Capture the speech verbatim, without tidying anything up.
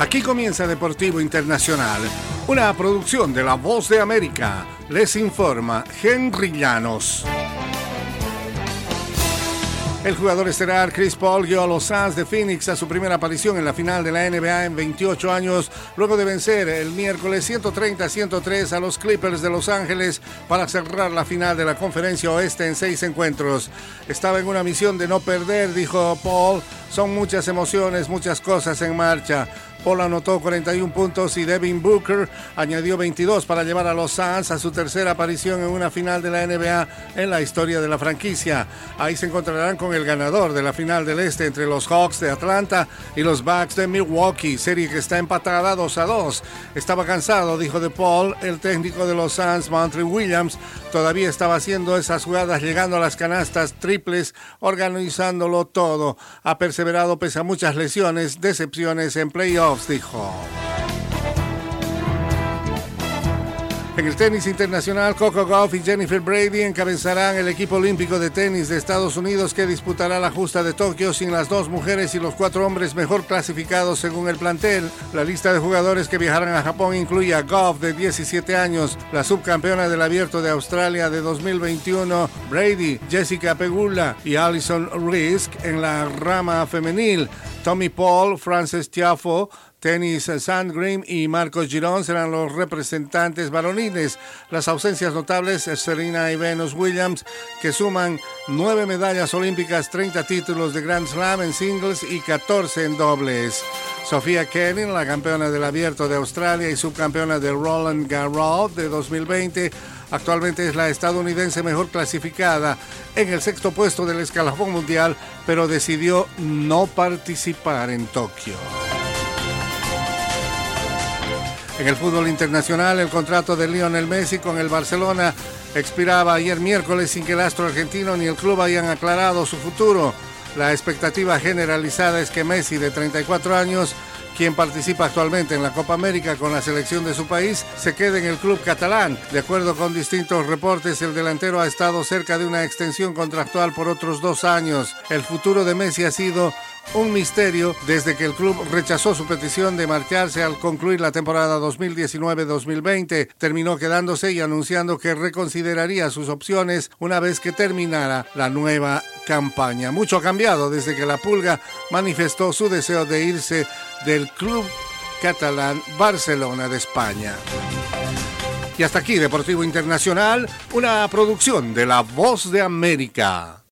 Aquí comienza Deportivo Internacional, una producción de La Voz de América. Les informa Henry Llanos. El jugador estelar Chris Paul guió a los Suns de Phoenix a su primera aparición en la final de la N B A en veintiocho años, luego de vencer el miércoles ciento treinta a ciento tres a los Clippers de Los Ángeles para cerrar la final de la Conferencia Oeste en seis encuentros. Estaba en una misión de no perder, dijo Paul. Son muchas emociones, muchas cosas en marcha. Paul anotó cuarenta y un puntos y Devin Booker añadió veintidós para llevar a los Suns a su tercera aparición en una final de la N B A en la historia de la franquicia. Ahí se encontrarán con el ganador de la final del Este entre los Hawks de Atlanta y los Bucks de Milwaukee, serie que está empatada dos a dos. Estaba cansado, dijo de Paul. El técnico de los Suns, Monty Williams, todavía estaba haciendo esas jugadas, llegando a las canastas triples, organizándolo todo. Ha perseverado pese a muchas lesiones, decepciones en playoffs, dijo. En el tenis internacional, Coco Gauff y Jennifer Brady encabezarán el equipo olímpico de tenis de Estados Unidos, que disputará la justa de Tokio sin las dos mujeres y los cuatro hombres mejor clasificados según el plantel. La lista de jugadores que viajarán a Japón incluye a Gauff, de diecisiete años, la subcampeona del Abierto de Australia de dos mil veintiuno, Brady, Jessica Pegula y Alison Risk en la rama femenil. Tommy Paul, Frances Tiafoe, Tenis Sandgren y Marcos Girón serán los representantes varoniles. Las ausencias notables, Serena y Venus Williams, que suman nueve medallas olímpicas, treinta títulos de Grand Slam en singles y catorce en dobles. Sofía Kenin, la campeona del Abierto de Australia y subcampeona del Roland Garros de dos mil veinte, actualmente es la estadounidense mejor clasificada en el sexto puesto del escalafón mundial, pero decidió no participar en Tokio. En el fútbol internacional, el contrato de Lionel Messi con el Barcelona expiraba ayer miércoles sin que el astro argentino ni el club hayan aclarado su futuro. La expectativa generalizada es que Messi, de treinta y cuatro años, quien participa actualmente en la Copa América con la selección de su país, se quede en el club catalán. De acuerdo con distintos reportes, el delantero ha estado cerca de una extensión contractual por otros dos años. El futuro de Messi ha sido un misterio desde que el club rechazó su petición de marcharse al concluir la temporada dos mil diecinueve dos mil veinte. Terminó quedándose y anunciando que reconsideraría sus opciones una vez que terminara la nueva campaña. Mucho ha cambiado desde que la Pulga manifestó su deseo de irse del club catalán Barcelona de España. Y hasta aquí Deportivo Internacional, una producción de La Voz de América.